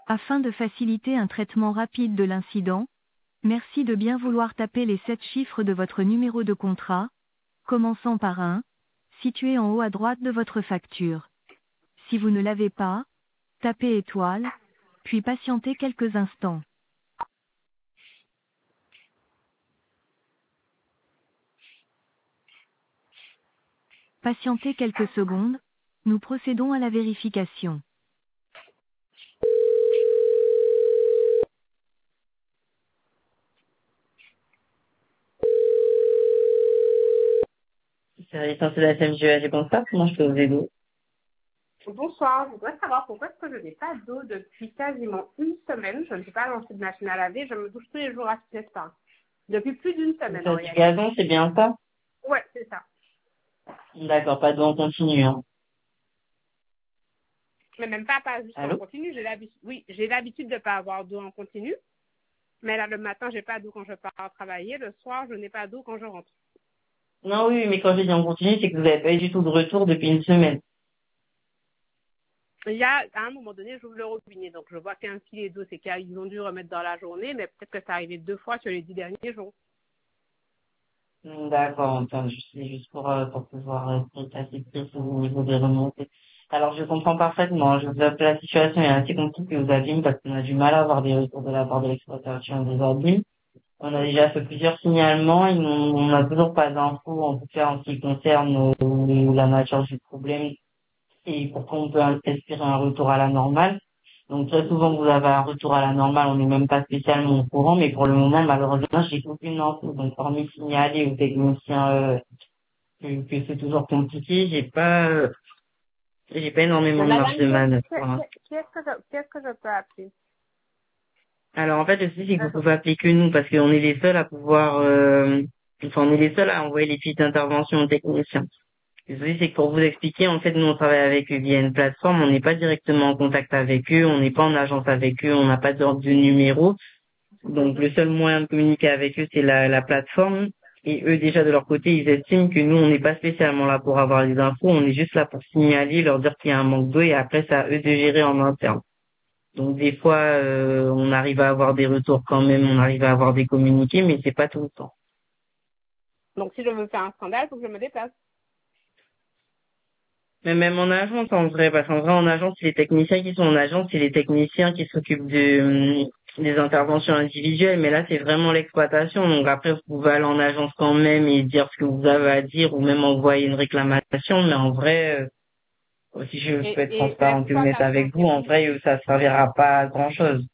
Afin de faciliter un traitement rapide de l'incident, merci de bien vouloir taper les 7 chiffres de votre numéro de contrat, commençant par 1, situé en haut à droite de votre facture. Si vous ne l'avez pas, tapez étoile, puis patientez quelques instants. Patientez quelques secondes, nous procédons à la vérification. Service de la FMGEAG Constat, comment je peux vous aider? Bonsoir, je voudrais savoir pourquoi est-ce que je n'ai pas d'eau depuis quasiment une semaine. Je ne peux pas lancer de machine à laver, je me douche tous les jours à Fiesta. Depuis plus d'une semaine en C'est du réalité. gazon, c'est bien ça? Ouais, c'est ça. D'accord, pas de en continu, hein. Mais même pas juste en Allô? continu. J'ai l'habitude de ne pas avoir d'eau en continu. Mais là, le matin, j'ai pas d'eau quand je pars travailler. Le soir, je n'ai pas d'eau quand je rentre. Non, oui, mais quand j'ai dit en continu, c'est que vous n'avez pas eu du tout de retour depuis une semaine. Il y a, à un moment donné, j'ouvre le robinet. Donc, je vois qu'il y a un filet d'eau. C'est qu'ils ont dû remettre dans la journée. Mais peut-être que c'est arrivé 2 fois sur les 10 derniers jours. D'accord, entendu. C'est juste pour pouvoir être assez précis au niveau des remontées. Alors, je comprends parfaitement. Je vous avoue, la situation est assez compliquée aux abîmes parce qu'on a du mal à avoir des retours de la part de l'exploitation des abîmes. On a déjà fait plusieurs signalements et on n'a toujours pas d'infos, en tout cas en ce qui concerne la nature du problème et pourquoi on peut espérer un retour à la normale. Donc très souvent vous avez un retour à la normale, on n'est même pas spécialement au courant, mais pour le moment malheureusement j'ai aucune info. Donc hormis signaler aux techniciens que c'est toujours compliqué, j'ai pas énormément Mais de marge madame, de manœuvre. qui est-ce que je peux appeler? Alors en fait le souci c'est que vous pouvez appeler que nous parce qu'on est les seuls à pouvoir on est les seuls à envoyer les fiches d'intervention aux techniciens. Le souci, c'est que pour vous expliquer, en fait, nous, on travaille avec eux via une plateforme, on n'est pas directement en contact avec eux, on n'est pas en agence avec eux, on n'a pas d'ordre de numéro. Donc, le seul moyen de communiquer avec eux, c'est la plateforme. Et eux, déjà, de leur côté, ils estiment que nous, on n'est pas spécialement là pour avoir les infos, on est juste là pour signaler, leur dire qu'il y a un manque d'eau et après, c'est à eux de gérer en interne. Donc, des fois, on arrive à avoir des retours quand même, on arrive à avoir des communiqués, mais c'est pas tout le temps. Donc, si je veux faire un scandale, il faut que je me déplace. Mais même en agence, en vrai, parce qu'en vrai, en agence, c'est les techniciens qui sont en agence, c'est les techniciens qui s'occupent des interventions individuelles, mais là, c'est vraiment l'exploitation. Donc après, vous pouvez aller en agence quand même et dire ce que vous avez à dire ou même envoyer une réclamation, mais en vrai, si je peux être Et transparente et honnête l'exploitation, avec vous, en vrai, ça servira pas à grand chose.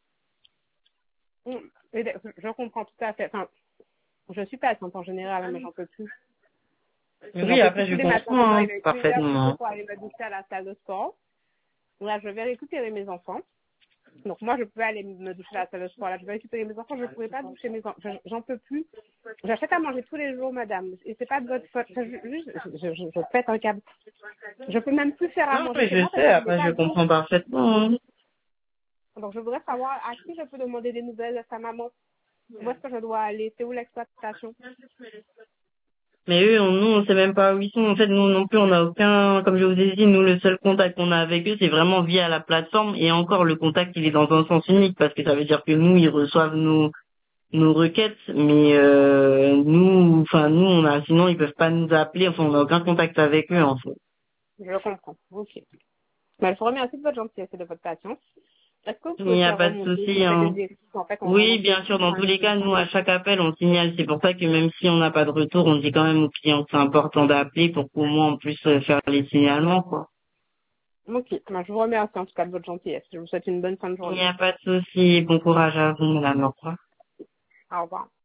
je comprends tout à fait. Enfin, je suis patiente en général, hein, mais j'en peux plus. Mais J'en oui, peux plus après, je tous les matins. Maintenant, comprends, hein, il est 1h plus tôt parfaitement. pour aller me doucher à la salle de sport. Là, je vais récupérer mes enfants. Donc, moi, je peux aller me doucher à la salle de sport. Là, je vais récupérer mes enfants. Je ne pourrai pas doucher mes enfants. J'en peux plus. J'achète à manger tous les jours, madame. Et c'est pas de votre faute. Enfin, je pète un câble. Je peux même plus faire à Non, manger mais chez je moi parce sais, que je n'ai après, je pas d'eau. comprends parfaitement, hein. Donc, je voudrais savoir à qui je peux demander des nouvelles de sa maman. Où est-ce que je dois aller? C'est où l'exploitation? Mais eux, nous, on sait même pas où ils sont. En fait, nous non plus, on n'a aucun, comme je vous ai dit, nous, le seul contact qu'on a avec eux, c'est vraiment via la plateforme. Et encore, le contact, il est dans un sens unique parce que ça veut dire que nous, ils reçoivent nos requêtes. Mais, nous, sinon, ils peuvent pas nous appeler. Enfin, on n'a aucun contact avec eux, en fait. Je comprends. Ok. Ben, je vous remercie de votre gentillesse et de votre patience. Est-ce que vous Il pouvez n'y a faire pas de remonter souci, le fait hein. des excuses? En fait, on Oui, essaie bien de sûr, dans tous prendre les une cas, nous, à solution. chaque appel, on signale. C'est pour ça que même si on n'a pas de retour, on dit quand même aux clients que c'est important d'appeler pour qu'au moins on puisse faire les signalements, quoi. Ok. Ben, je vous remercie en tout cas de votre gentillesse. Je vous souhaite une bonne fin de Il n'y journée. a pas de souci. Bon courage à vous, madame. Au revoir. Au revoir.